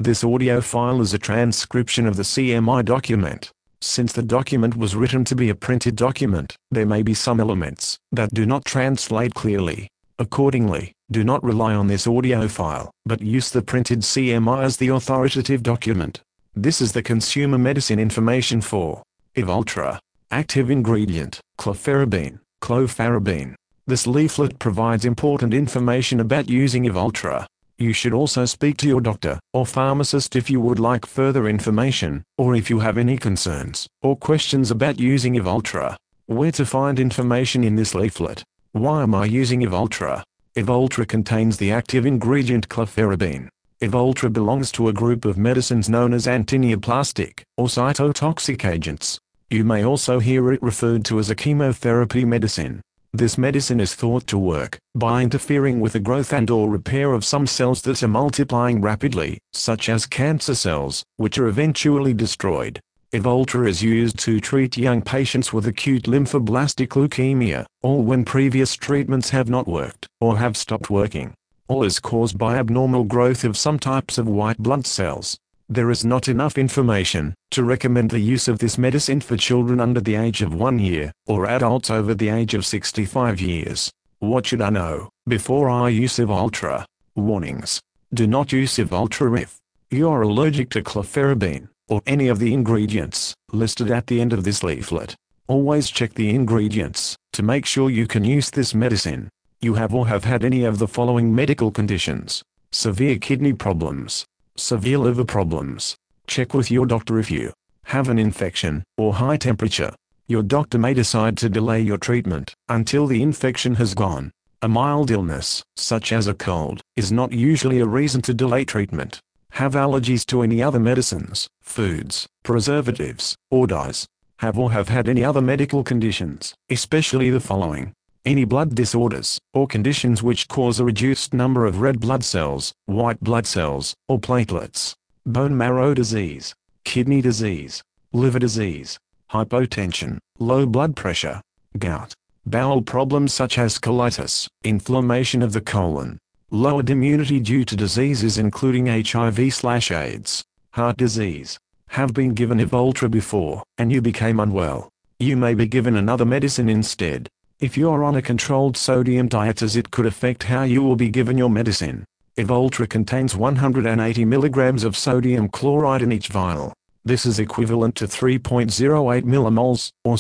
This audio file is a transcription of the CMI document. Since the document was written to be a printed document, there may be some elements that do not translate clearly. Accordingly, do not rely on this audio file, but use the printed CMI as the authoritative document. This is the consumer medicine information for Evoltra. Active ingredient, clofarabine. This leaflet provides important information about using Evoltra. You should also speak to your doctor or pharmacist if you would like further information, or if you have any concerns or questions about using Evoltra. Where to find information in this leaflet? Why am I using Evoltra? Evoltra contains the active ingredient clofarabine. Evoltra belongs to a group of medicines known as antineoplastic or cytotoxic agents. You may also hear it referred to as a chemotherapy medicine. This medicine is thought to work by interfering with the growth and/or repair of some cells that are multiplying rapidly, such as cancer cells, which are eventually destroyed. Evoltra is used to treat young patients with acute lymphoblastic leukemia, or when previous treatments have not worked or have stopped working. All is caused by abnormal growth of some types of white blood cells. There is not enough information to recommend the use of this medicine for children under the age of 1 year, or adults over the age of 65 years. What should I know before I use Evoltra? Warnings. Do not use Evoltra if you are allergic to clofarabine, or any of the ingredients listed at the end of this leaflet. Always check the ingredients to make sure you can use this medicine. You have or have had any of the following medical conditions: severe kidney problems, severe liver problems. Check with your doctor if you have an infection or high temperature. Your doctor may decide to delay your treatment until the infection has gone. A mild illness, such as a cold, is not usually a reason to delay treatment. Have allergies to any other medicines, foods, preservatives, or dyes. Have or have had any other medical conditions, especially the following: any blood disorders or conditions which cause a reduced number of red blood cells, white blood cells, or platelets. Bone marrow disease, kidney disease, liver disease, hypotension, low blood pressure, gout, bowel problems such as colitis, inflammation of the colon, lowered immunity due to diseases including HIV/AIDS, heart disease. Have been given Evoltra before and you became unwell. You may be given another medicine instead. If you are on a controlled sodium diet, as it could affect how you will be given your medicine. Evoltra contains 180 mg of sodium chloride in each vial. This is equivalent to 3.08 millimoles, or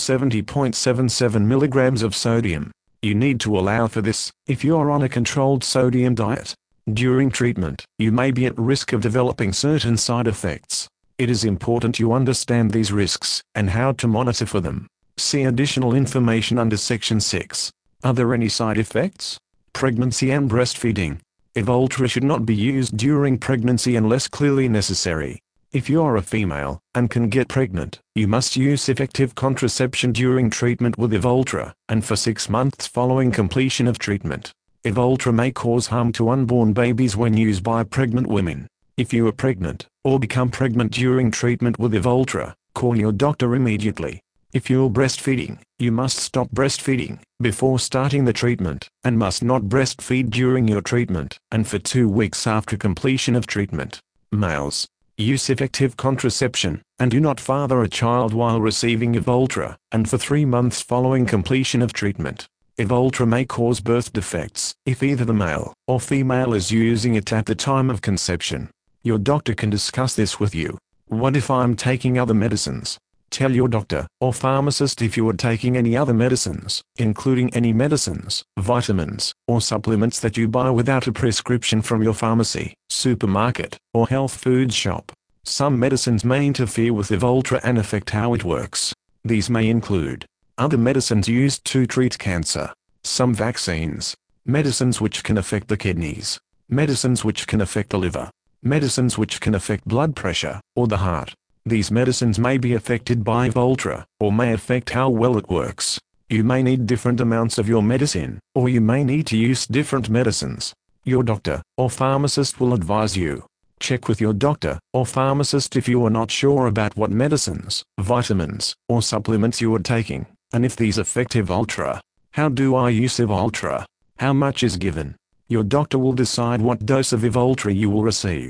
70.77 mg of sodium. You need to allow for this if you are on a controlled sodium diet. During treatment, you may be at risk of developing certain side effects. It is important you understand these risks and how to monitor for them. See additional information under Section 6. Are there any side effects? Pregnancy and breastfeeding. Evoltra should not be used during pregnancy unless clearly necessary. If you are a female and can get pregnant, you must use effective contraception during treatment with Evoltra, and for 6 months following completion of treatment. Evoltra may cause harm to unborn babies when used by pregnant women. If you are pregnant, or become pregnant during treatment with Evoltra, call your doctor immediately. If you're breastfeeding, you must stop breastfeeding before starting the treatment, and must not breastfeed during your treatment, and for 2 weeks after completion of treatment. Males, use effective contraception, and do not father a child while receiving Evoltra, and for 3 months following completion of treatment. Evoltra may cause birth defects if either the male or female is using it at the time of conception. Your doctor can discuss this with you. What if I'm taking other medicines? Tell your doctor or pharmacist if you are taking any other medicines, including any medicines, vitamins, or supplements that you buy without a prescription from your pharmacy, supermarket, or health food shop. Some medicines may interfere with Evoltra and affect how it works. These may include other medicines used to treat cancer, some vaccines, medicines which can affect the kidneys, medicines which can affect the liver, medicines which can affect blood pressure or the heart. These medicines may be affected by Evoltra, or may affect how well it works. You may need different amounts of your medicine, or you may need to use different medicines. Your doctor or pharmacist will advise you. Check with your doctor or pharmacist if you are not sure about what medicines, vitamins, or supplements you are taking, and if these affect Evoltra. How do I use Evoltra? How much is given? Your doctor will decide what dose of Evoltra you will receive.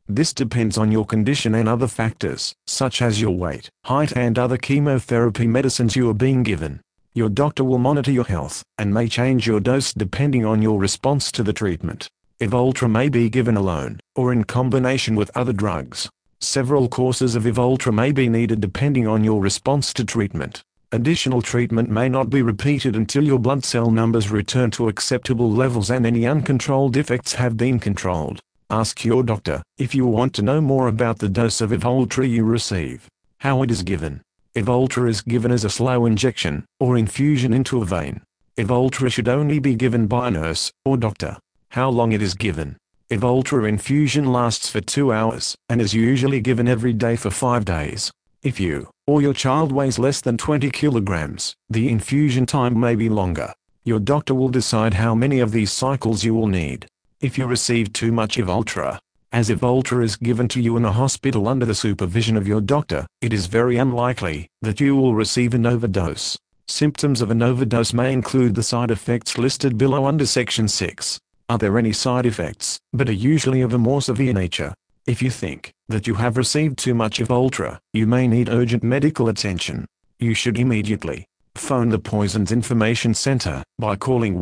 This depends on your condition and other factors, such as your weight, height and other chemotherapy medicines you are being given. Your doctor will monitor your health, and may change your dose depending on your response to the treatment. Evoltra may be given alone, or in combination with other drugs. Several courses of Evoltra may be needed depending on your response to treatment. Additional treatment may not be repeated until your blood cell numbers return to acceptable levels and any uncontrolled effects have been controlled. Ask your doctor if you want to know more about the dose of Evoltra you receive. How it is given. Evoltra is given as a slow injection, or infusion into a vein. Evoltra should only be given by a nurse, or doctor. How long it is given. Evoltra infusion lasts for 2 hours, and is usually given every day for 5 days. If you, or your child weighs less than 20 kilograms, the infusion time may be longer. Your doctor will decide how many of these cycles you will need. If you receive too much Evoltra, as Evoltra is given to you in a hospital under the supervision of your doctor, it is very unlikely that you will receive an overdose. Symptoms of an overdose may include the side effects listed below under Section 6. Are there any side effects, but are usually of a more severe nature? If you think that you have received too much Evoltra, you may need urgent medical attention. You should immediately phone the Poisons Information Center by calling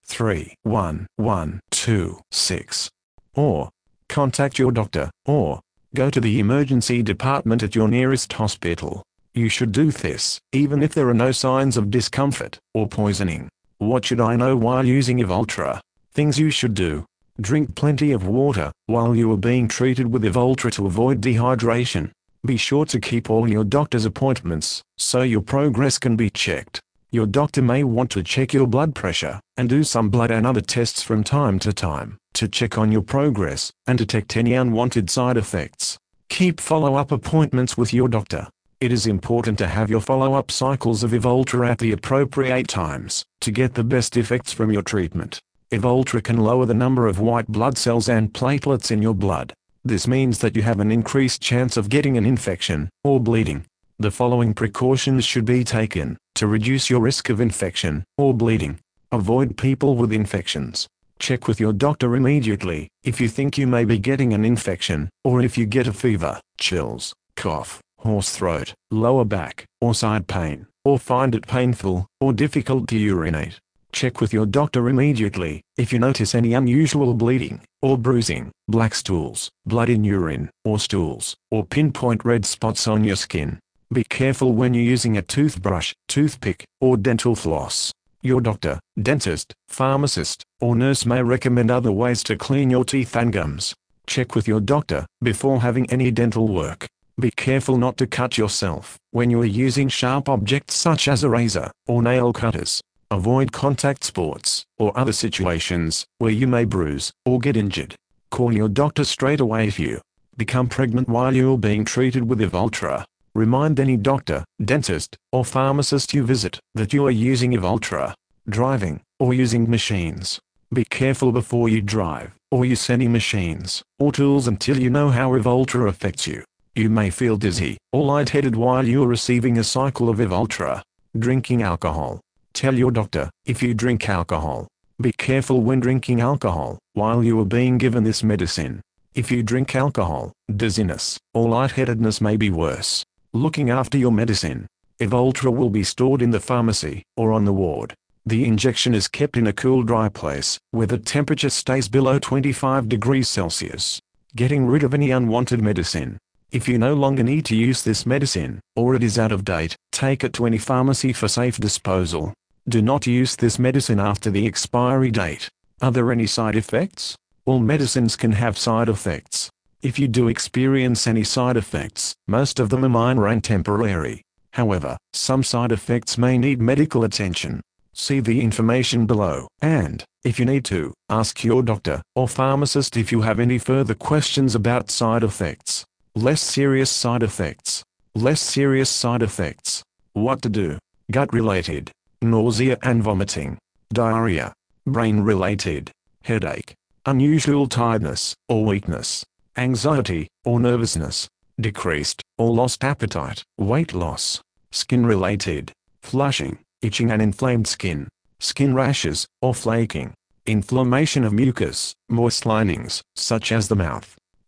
1-311-126, or contact your doctor, or go to the emergency department at your nearest hospital. You should do this, even if there are no signs of discomfort or poisoning. What should I know while using Evoltra? Things you should do. Drink plenty of water while you are being treated with Evoltra to avoid dehydration. Be sure to keep all your doctor's appointments, so your progress can be checked. Your doctor may want to check your blood pressure, and do some blood and other tests from time to time, to check on your progress, and detect any unwanted side effects. Keep follow-up appointments with your doctor. It is important to have your follow-up cycles of Evoltra at the appropriate times, to get the best effects from your treatment. Evoltra can lower the number of white blood cells and platelets in your blood. This means that you have an increased chance of getting an infection, or bleeding. The following precautions should be taken to reduce your risk of infection, or bleeding. Avoid people with infections. Check with your doctor immediately if you think you may be getting an infection, or if you get a fever, chills, cough, hoarse throat, lower back, or side pain, or find it painful or difficult to urinate. Check with your doctor immediately if you notice any unusual bleeding, or bruising, black stools, blood in urine, or stools, or pinpoint red spots on your skin. Be careful when you're using a toothbrush, toothpick, or dental floss. Your doctor, dentist, pharmacist, or nurse may recommend other ways to clean your teeth and gums. Check with your doctor before having any dental work. Be careful not to cut yourself when you are using sharp objects such as a razor or nail cutters. Avoid contact sports or other situations where you may bruise or get injured. Call your doctor straight away if you become pregnant while you are being treated with Evoltra. Remind any doctor, dentist, or pharmacist you visit that you are using Evoltra. Driving or using machines. Be careful before you drive or use any machines or tools until you know how Evoltra affects you. You may feel dizzy or lightheaded while you are receiving a cycle of Evoltra. Drinking alcohol. Tell your doctor if you drink alcohol. Be careful when drinking alcohol while you are being given this medicine. If you drink alcohol, dizziness or lightheadedness may be worse. Looking after your medicine. Evoltra will be stored in the pharmacy or on the ward. The injection is kept in a cool, dry place where the temperature stays below 25 degrees Celsius. Getting rid of any unwanted medicine. If you no longer need to use this medicine, or it is out of date, take it to any pharmacy for safe disposal. Do not use this medicine after the expiry date. Are there any side effects? All medicines can have side effects. If you do experience any side effects, most of them are minor and temporary. However, some side effects may need medical attention. See the information below, and, if you need to, ask your doctor or pharmacist if you have any further questions about side effects. Less serious side effects. Less serious side effects. What to do. Gut-related. Nausea and vomiting. Diarrhea. Brain-related. Headache. Unusual tiredness or weakness. Anxiety or nervousness. Decreased or lost appetite. Weight loss. Skin-related. Flushing, itching and inflamed skin. Skin rashes or flaking. Inflammation of mucus, moist linings, such as the mouth.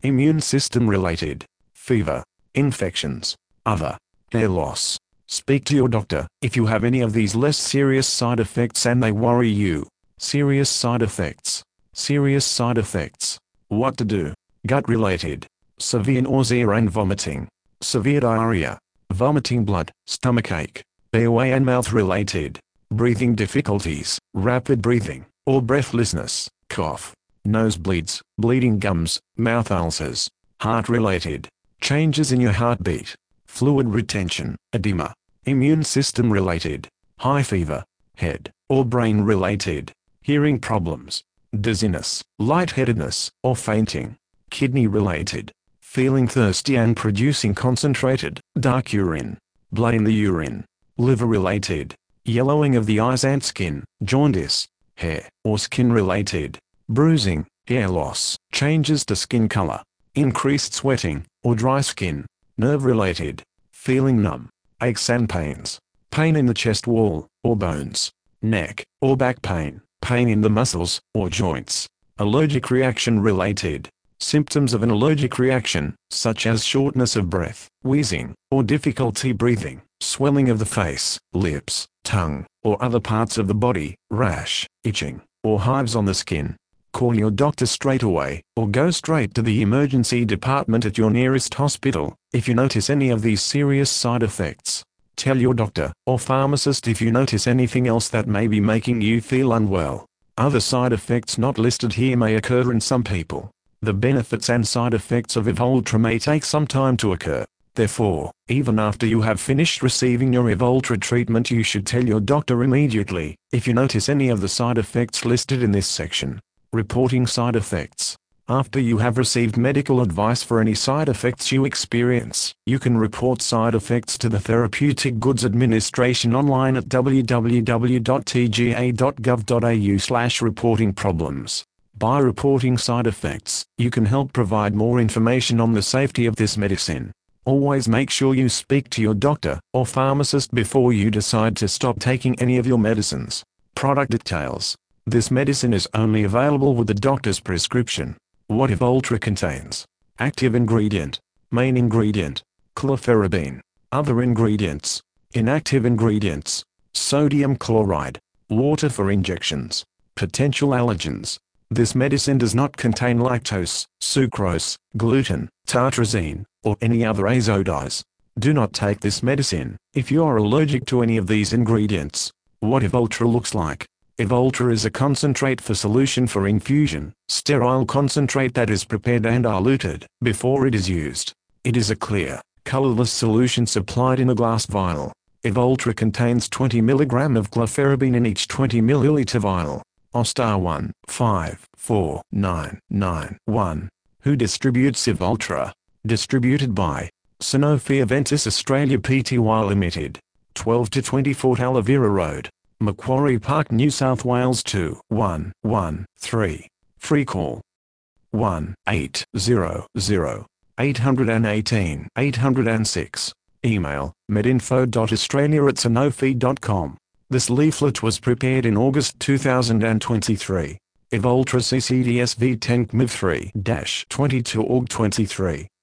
immune system related, fever, infections, other, hair loss. Speak to your doctor if you have any of these less serious side effects and they worry you. Serious side effects. Serious side effects. What to do? Gut related. Severe nausea and vomiting. Severe diarrhea. Vomiting blood, stomachache. Airway and mouth related. Breathing difficulties, rapid breathing, or breathlessness, cough. Nosebleeds, bleeding gums, mouth ulcers. Heart related. Changes in your heartbeat. Fluid retention, edema. Immune system related. High fever. Head or brain related. Hearing problems. Dizziness, lightheadedness, or fainting. Kidney related. Feeling thirsty and producing concentrated, dark urine. Blood in the urine. Liver related. Yellowing of the eyes and skin, jaundice. Hair or skin related. Bruising, hair loss, changes to skin color. Increased sweating, or dry skin. Nerve related. Feeling numb. Aches and pains. Pain in the chest wall, or bones. Neck, or back pain. Pain in the muscles, or joints. Allergic reaction related. Symptoms of an allergic reaction, such as shortness of breath, wheezing, or difficulty breathing, swelling of the face, lips, tongue, or other parts of the body, rash, itching, or hives on the skin. Call your doctor straight away, or go straight to the emergency department at your nearest hospital, if you notice any of these serious side effects. Tell your doctor, or pharmacist if you notice anything else that may be making you feel unwell. Other side effects not listed here may occur in some people. The benefits and side effects of Evoltra may take some time to occur. Therefore, even after you have finished receiving your Evoltra treatment, you should tell your doctor immediately, if you notice any of the side effects listed in this section. Reporting side effects. After you have received medical advice for any side effects you experience, you can report side effects to the Therapeutic Goods Administration online at www.tga.gov.au/reportingproblems. By reporting side effects, you can help provide more information on the safety of this medicine. Always make sure you speak to your doctor or pharmacist before you decide to stop taking any of your medicines. Product details. This medicine is only available with the doctor's prescription. What Evoltra contains. Active ingredient. Main ingredient. Clofarabine. Other ingredients. Inactive ingredients. Sodium chloride. Water for injections. Potential allergens. This medicine does not contain lactose, sucrose, gluten, tartrazine, or any other azo-dyes. Do not take this medicine if you are allergic to any of these ingredients. What Evoltra looks like. Evoltra is a concentrate for solution for infusion, sterile concentrate that is prepared and diluted before it is used. It is a clear, colorless solution supplied in a glass vial. Evoltra contains 20 mg of clofarabine in each 20 ml vial. Ostar 154991, who distributes Evoltra. Distributed by Sanofi Aventis Australia Pty Limited. 12 to 24 Talavera Road, Macquarie Park, New South Wales 2113. Free call 1-800-818-806. Email medinfo.australia@sanofi.com. This leaflet was prepared in August 2023. Evoltra CCDS V10 CMIV 3-22 Aug 23.